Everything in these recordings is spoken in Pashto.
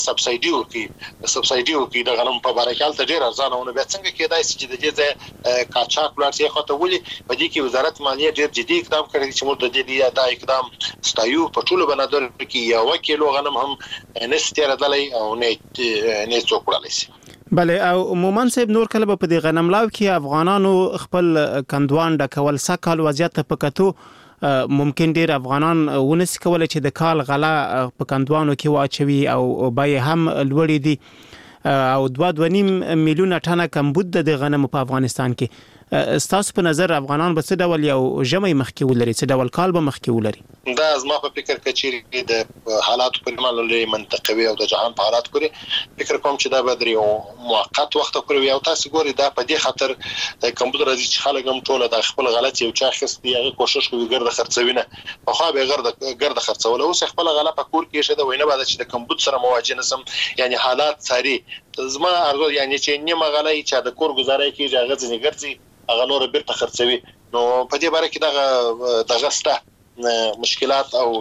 سبسایډي ورکړي د غنم په باره کې هلته ډېر ارزانه بیا څنګه کېدای شي چې د دې ځای قاچاق ولاړ شي خو ته ولې په دې کې وزارت مالیه ډېر جدي اقدام کړی چې موږ د دې دا اقدام ستایو په ټولو بنادر کې 1 کیلو غنم هم نشي تېرېدلی او نه څوک وړلی شي. بله او مومن صاحب نور کله په دې غنم لاو کې افغانانو خپل کندوان ډکول سکهال وضعیت ته په کتو ممکن ډیر افغانان ونس کولای چې د کال غلا په کندوانو کې واچوي او بای هم لوړې دي او 2.5 میلیونه ټنه کمبود د غنم په افغانستان کې ستاسو په نظر افغانان به څه ډول یو جمعي مخکې ولري څه ډول کال به مخکې ولري؟ دا زما په فکر کې چې د حالاتو په اړه لري منطقوي او د جهان په حالات پورې فکر کوم چې دا به درې موقت وخت پورې او تاسو ګوري دا په دې خاطر کمبود راځي چې خلک هم ټول د خپل غلط یو چا خستي هغه کوشش کوي ګرد خرڅوینه په خو به ګرد خرڅول اوس خپل غلا په کور کې شه د وینه بعد چې د کمبود سره مواجه نسم یعنی حالات ساري زما ارزو یعنی چې نیمه غلای چې د کور گزارای کیږي هغه ځنی ګرځي هغه نور بیرته خرڅوي نو په دې باره کې دغه ستا مشکلات او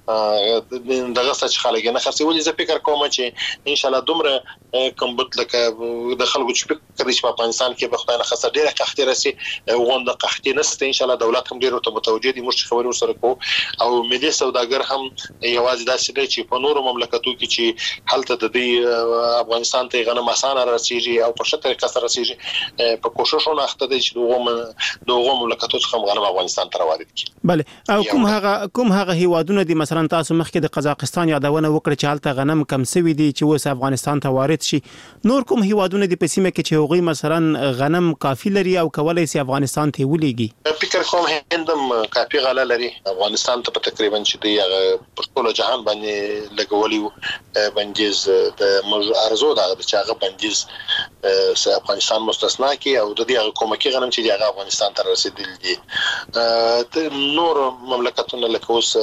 دغه څه چې خلک نه خرڅولي زه فکر کوم چې ان شاء الله دومره کمبود لکه د خلکو چې فکر کوي چې په افغانستان کې به خدای نه خسر ډیره قحطي راسي غونډه قحطي نشته ان شاء الله دولت هم ډیره ته متوجه دي موږ خبرو سره کوو او ملي سوداګر هم یوازې داسې دی چې په نورو مملکتو کې چې حالت د دې افغانستان ته غنم اسانه راسيږي او په ښه طریقه سره راسيږي په کوششونو اخته دي چې دغه مملکتو څخه غنم افغانستان ته وارد کړي. بله او کوم هغه هیوادونه دي مثلا تاسو مخکې د قزاقستان یادونه وکړه چې حالت غنم کم سوي دي چې اوس افغانستان ته وارد شي نور کوم هیوادونه دي په سیمه کې چې هغوی مثلا غنم کافي لري او کولای شي افغانستان ته ولېږي؟ فکر کوم هندم کافي غله لري افغانستان ته تقریبا چې دی په ټول جهان باندې لګولي بنجز د ارزو دا چې هغه بنجز افغانستان مستثنا کی او د دې حکومتي غنم چې هغه افغانستان ته رسیدلی دي نور مملکتونه لکه اوس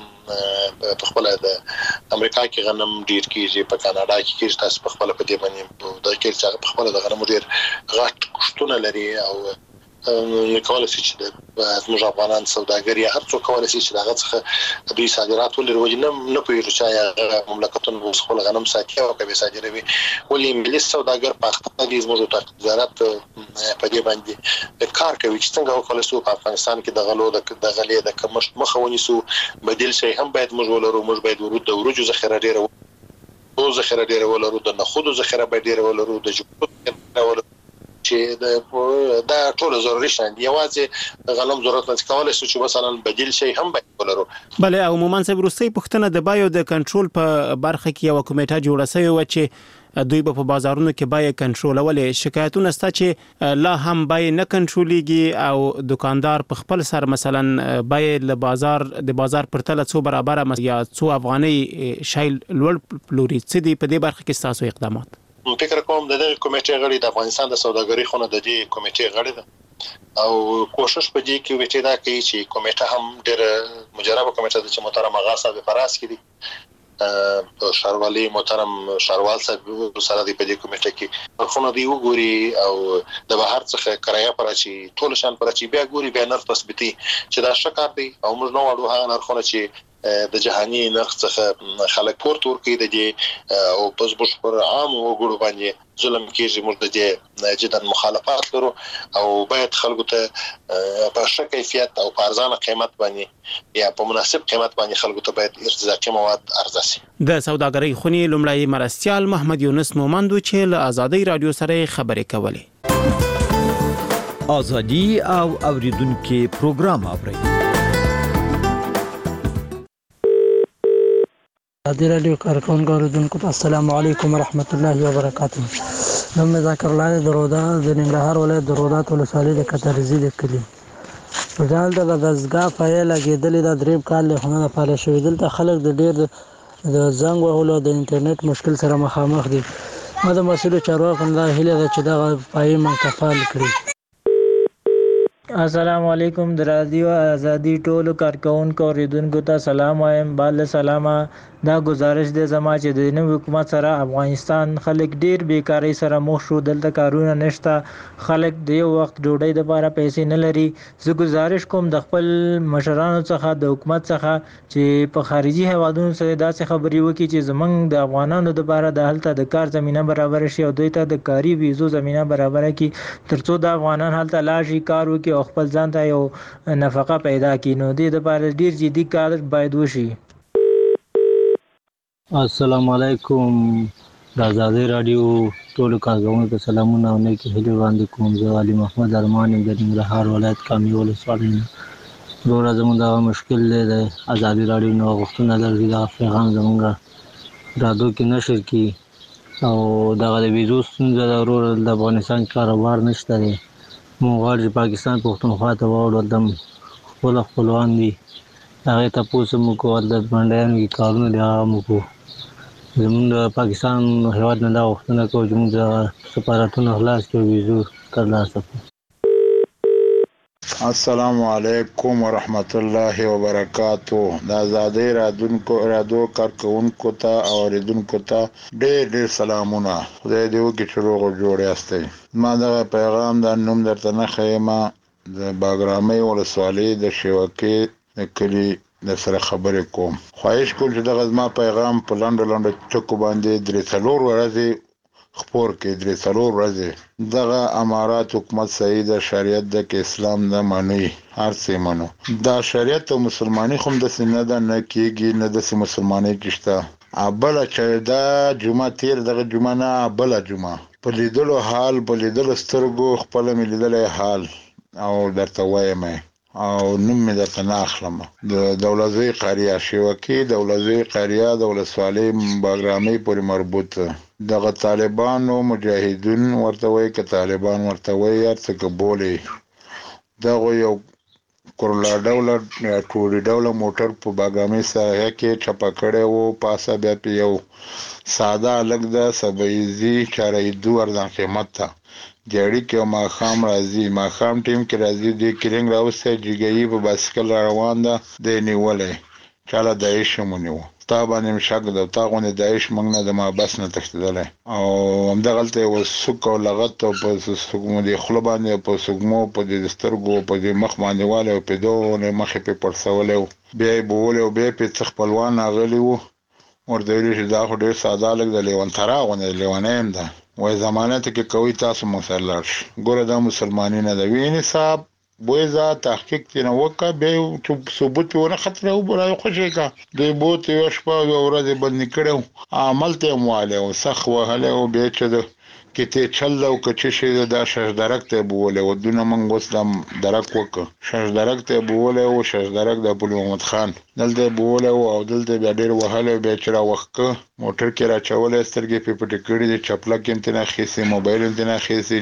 په خپل د امریکا کې غنم ډیر کیږي په کاناډا کې کیږي تاسو په خپل په دې باندې د کېر په خپل د غنم ډیر غټ کښتونه لري او نکول شي چې د زموږ افغانان سوداګري هر څو کول شي چې دغه څخه دوی صادرات ولري وجنه نه پوهیږي چې مملکتونو خپل غنم ساتي او کوي صادروي ولې انګلیس سوداګر پاکستان دي زموږ وزارت په دې باندې کار کوي چې څنګه وکړي سو په افغانستان کې د غلو د غلې د کمښت مخه ونیسو بدیل شي هم باید موږ ولرو موږ باید ورود د ورجو ذخیره ډیره ولرو د نخودو ذخیره باید ډیره ولرو د جوړو ولرو چې دا ټول ضروري شان دی یوازې غنم ضرورت نه کولای شي چې مثلا بدیل شي هم باید ولرو. بله او عموما سه روسي پښتنه د بایو د کنټرول په برخه کې یو کمیټه جوړه شوی و چې دوی په بازارونو کې بای کنټرولولې شکایتونه ستا چې لا هم بای نه کنټرولېږي او دکاندار په خپل سر مثلا بای له بازار پرتله څو برابر یا څو افغاني شایل لوړ پلوري څه دی په دې برخه کې تاسو اقدامات؟ فکر کوم د دې کمیټې غړي د افغانستان د سوداګرۍ خونه د دې کمیټې غړي ده او کوشش په دې کې وټی دا کوي چې کمیټه هم ډېر مجربه کمیټه ده چې محترم آغا صاحب فراس کړي شاروالي محترم شاروال صاحب سره دی په دې کمیټه کې خونه دی وګوري او د بهر څخه کرایه پرچی ټول شان پرچی بیا ګوري بیا نرخ تثبیتي چې دا شکار دی او موږ نو وړو هغه نرخونه چې د جهاني نرخ څخه خلک پورته ورکړي د دې او پس بش پر عام وګړو باندې ظلم کیږي موږ د دې جدا مخالفت لرو او باید خلکو ته په ښه کیفیت او په ارزانه قیمت باندې یا په مناسب قیمت باندې خلکو ته باید ارتزاقي مواد عرضه شي. د سوداګرۍ خونی لومړی مرستيال محمد یونس مومندو چې له آزادۍ رادیو سره خبرې کولې. آزادی او اوریدونکو پروګرام اوري. ازادي رادیو کارکونکو اوریدونکو ته السلام علیکم ورحمت الله وبرکاته. نوم ذکر الله درودا د ننګرهار ولایت درودات ولسوالۍ د کترزی د کلی ځال د دزګه فایل لګیدل د دریب کال له خونه لپاره شوې دلته خلک د ډیر د زنګ وهلو د انټرنیټ مشکل سره مخامخ دي. د مسؤل چارواکو نه هیله ده چې دا پای منتفال کړي. السلام علیکم د رادیو ازادي ټولو کارکونکو اوریدونکو ته سلام وایم. بل سلامه دا گزارش د زما چې د نوي حکومت سره افغانستان خلک ډیر بیکاری سره مخ شو. دلته کارونه نشته، خلک د یو وخت ډوډۍ لپاره پیسې نه لري. زه گزارش کوم د خپل مشرانو څخه د حکومت څخه چې په خارجي هیوادونو سره داسې خبرې وکړي چې زمونږ د افغانانو لپاره د هلته د کار زمينه برابر شي او دوی ته د کاري ویزو زمينه برابر کړي ترڅو د افغانان هلته لاړ شي، کار وکړي او خپل ځان ته یو نفقه پیدا کړي. نو دې لپاره ډیر جدي کار باید وشي. السلام علیکم. د آزادۍ رادیو ټولو کارکونکو ته سلامونه او نیکې هیلې وړاندې کوم. زه علي محمد ارمان یم د ننګرهار ولایت کامې ولسوالۍ نه. وروره زموږ دغه مشکل دی د آزادۍ رادیو نه غوښتنه ده چې دغه پیغام زموږ رادیو کې نشر کړي او دغه د ویزو ستونزه ده. وروره د افغانستان کاروبار نشته دی. موږ غواړو چې پاکستان پښتونخوا ته واوړو، دلته خپل خپلوان دي، هغې تپوس هم وکړو، هلته منډیانو کې کارونه دي هغه هم وکړو. زموږ د پاکستان هېواد نه دا غوښتنه کوو چې موږ د سفارتونه خلاص کړو، ویزو ترلاسه کړو. السلام علیکم ورحمت الله وبرکاتو. د آزادۍ رادیو کارکونکو ته او اوریدونکو ته ډېر سلامونه. خدای دې وکړي چې روغ او جوړ یاستئ. ما دغه پیغام د نوم درته نه ښیم، د باګرامۍ ولسوالۍ د شیوکې د کلي د سره خبرې کوم. خواهش کوم چې دغه زما پیغام په لنډو ټکو باندې 3-4 ورځې خپور کې. 3-4 ورځې دغه امارات حکومت صحیح د شریعت د کې اسلام نه مني، هر څه منو. دا شریعت او مسلمانی خو د سینه ده نه کېږي، نه د مسلمانی کېشته. ابل چې دا جمعه تیر دغه جمعه نه ابل جمعه په لیدلو حال، په لیدلو سترګو خپل مې لیدلې حال او درته وایم او نوم مې درته نه اخلم. د دولزی قریه شیوکې دولزی قریه د ولسوالۍ باګرامۍ پورې مربوط دغه طالبانو مجاهدین ورته وایي که طالبان ورته وایي هر څه که بولي. دغه یو کورلا ډوله یا ټوري ډوله موټر په باګرامۍ ساحه کې چپه کړی و. پاسه بیا په یو ساده هلک د سبعیزي چارهیدو ارزان قیمت ته جړی کې ماښام راځي، ماښام ټیم کې راځي، دی کرنګ راوسته جګهی په باسکل روان ده، دی نیولی چاله داعش مونیو. تا باندې شک ده، تا غونې داعش موږ نه د محبس نه تښتېدلی او همدغلته یو سوک او لغت او په سږمو د خوله باندې په سږمو په د سترګو په د مخ باندې والی او په دغه مخې پې پړسولی و. بیا یې بولی او بیا یې پې څه خپلوان راغلي وو، ورته ویلي چې دا خو ډېر ساده هلک د لیونترا غوندې لیونی یم ده، وایي ضمانت کې کوي تاسو موږ سره لاړ شئ. ګوره دا مسلماني نه ده. وینې صاحب بوی ځه تحقیق ترېنه وکړه، بیا یې ثبوت یې ونه ختلی و، را یې خوشې کړه. دوی بوت یوه شپه او یوه ورځ یې بندي کړی و، عمل ته یې هم وهلی و، سخت وهلی و. بیا چې د کتې چل ده او که څه شی ده دا ششدرک ته یې بولی و. دونه موږ اوس دا درک وکړه، ششدرک ته یې بولی و. ششدرک د پل محمد خان دلته یې بولی و او دلته بیا ډېر وهلی و. بیا چې راوښکه موټر کې راچولی، سترګې پې پټې کړي دي، چپلک یې هم ترې نه اخیستې، موبایل یې هم ترې نه اخیستې.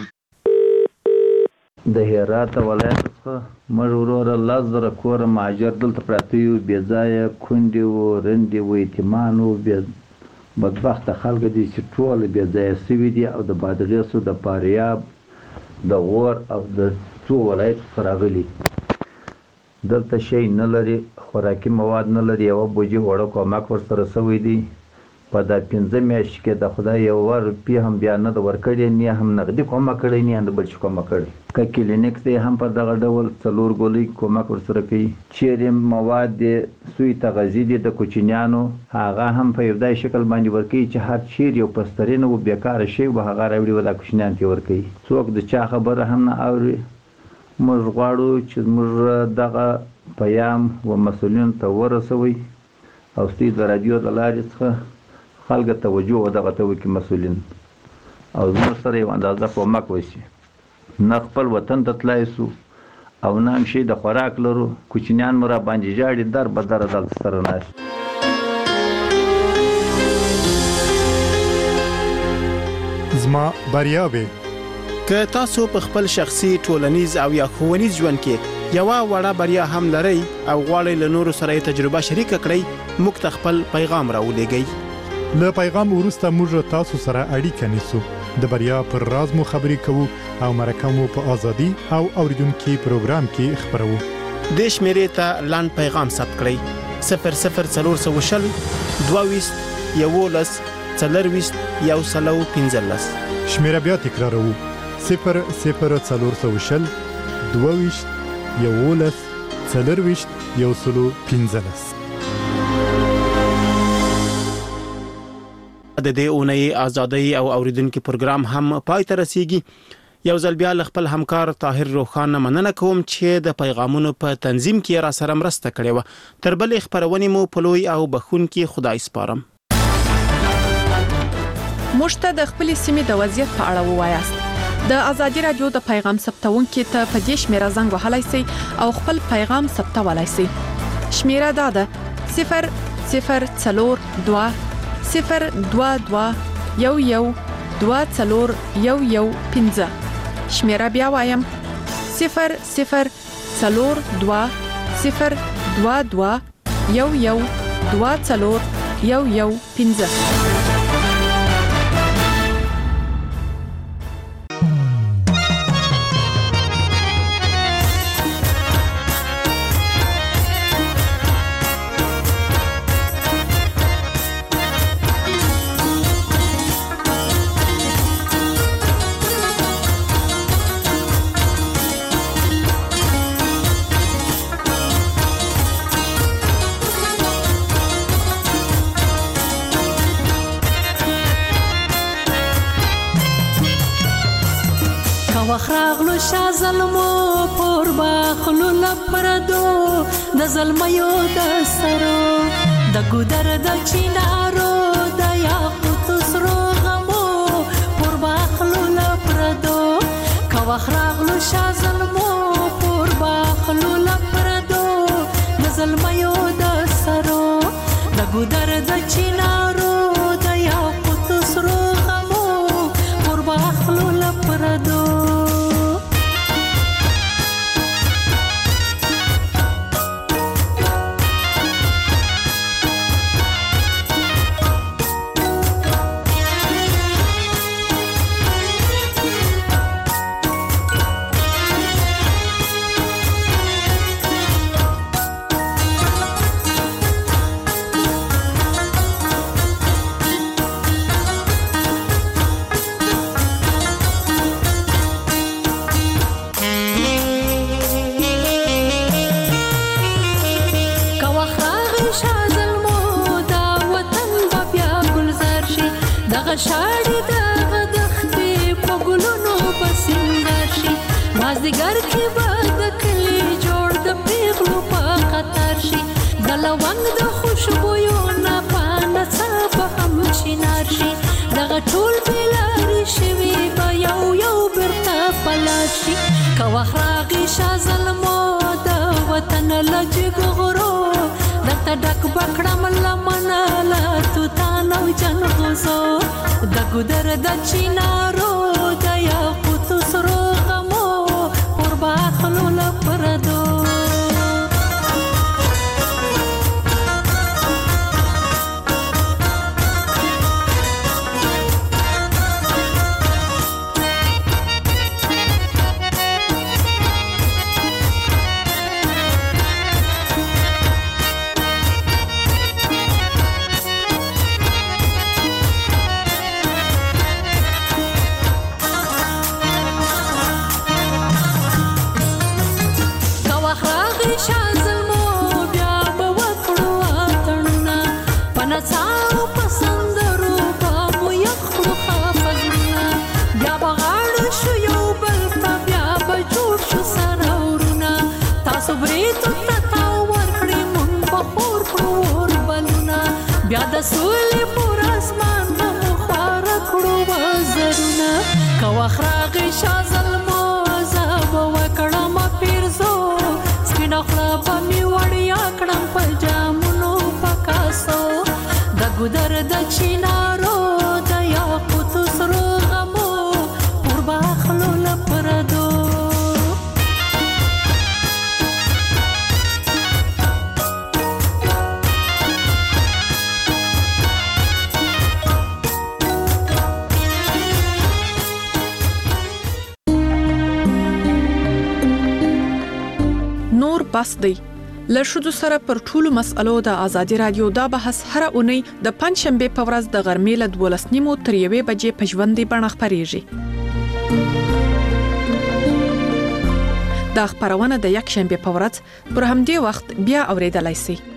د هرات ولایت څخه موږ وروره 10,000 کوره مهاجر دلته پراته یو، بې ځایه کونډې وو، رندې وو، یتیمان وو، بدبخته خلک دي چې ټوله بې ځایه سوي دي او د بادغیسو د فاریاب د غور او د څو ولایتو څخه راغلي. دلته شی نه لري، خوراکي مواد نه لري، یوه بوجي وړه کومک ورسره سوی دی. په دا 5 میاشتې کې د خدای یوه روپۍ هم بیا نه ده ورکړې، نه هم نغدي کومک کړی، نه د بل شي کومک کړی. که کلینیک دی هم په دغه ډول 4 ګولۍ کومک ورسره کوي. چیرې مواد دی سوی تغذي دي د کوچنیانو، هغه هم په یو دای شکل باندې ورکوي چې هر چیرې یو پسترین و بیکاره شی و هغه راوړي و دا کوچنیانو ته ورکوي. څوک د چا خبره هم نه اوري. موږ غواړو چې موږ دغه پیام و مسؤلینو ته ورسوئ او ستاسو د رادیو د لارې څخه خلکو توجه ودغه ته وکړي مسؤلین او زموږ سره یو اندازه کومک وشي. نه خپل وطن ته تللی سو او نه هم شی د خوراک لرو، کوچنیان مو را باندې ژاړي، در به دره دلته سره ناست. زما بریاوې که تاسو په خپل شخصي، ټولنیز او یا ښوونیز ژوند کې یوه وړه بریا هم لرئ او غواړئ له نورو سره یې تجربه شریکه کړئ، موږ ته خپل پیغام راولېږئ. له پیغام وروسته موږ تاسو سره اړیکه نیسو. د بریا پر راز مو خبرې کوو او مرکه مو په ازادي او اوریدونکو پروګرام کې خبرو. د شمیرې ته لاند پیغام ثبت کړئ 00420 22 11 40 115. شمیره بیا تکراروو 00420 22 11 40 115. د دې اونۍ ازادي او اوریدونکو پروګرام هم پای ته رسیدي. یو ځل بیا خپل همکار طاهر روخان مننه کوم چې د پیغامونو په تنظیم کې را سره مرسته کړې و. تر بلې خبرونه مو په لوی او بخونکي خدای سپارم. مشته د خپل سیمې د وضعیت په اړه ووایاست. د ازادي رادیو د پیغام ثبتونکو ته په دې شمیره زنګ وهلای شئ او خپل پیغام ثبتولای شئ. شمیره دا ده 00420 02211 شمیره بیا وایم 0042011 وخراغلو شازلمو پر باخلو لپردو د زلمیو د سرو د ګودر د چینارو د یاقوت سرو غمو پر باخلو لپردو کا وخراغلو شازلمو پر باخلو لپردو د زلمیو د سرو د ګودر د چینارو د یاقوت سرو غمو پر باخلو لپردو شاړې د غدختې په ګلونو بسنګر شي مازدیګر کې به د کلي جوړ د پیغلو په قطر شي د لونګ د خوشبویو نه پانه څه به هم چینار شي دغه ټول بېلارې شوي به یو بیرته پلار شي که وخت راغی شاه زلمو د وطن له جګغرو درته ډک به کړم لمنه له توتان او جنغوزو د ګودر د چینارو د یاقوتو سرو غمو پر باخلو لپردو بیا د سولې پر اسمان مو خوار کړو وزرونه که وخت راغی شاه زلمو زه به وکړم پیرزو سپینه خوله به مې وړیا کړم په جامونو په کاسو د ګودر د چینارو د یاقوتو سرو غمو پر باخلو لپردو بس دی. له ښځو سره پر ټولو مسألو د ازادي رادیو دا بحث هر اونۍ د پنځشنبه په ورځ د غرمې له 12:30 تر 1 بجې په ژوندۍ بڼه خپرېږي. دا خبرونه د یک شنبه په ورځ پر همدې وخت بیا اوریدلای شئ.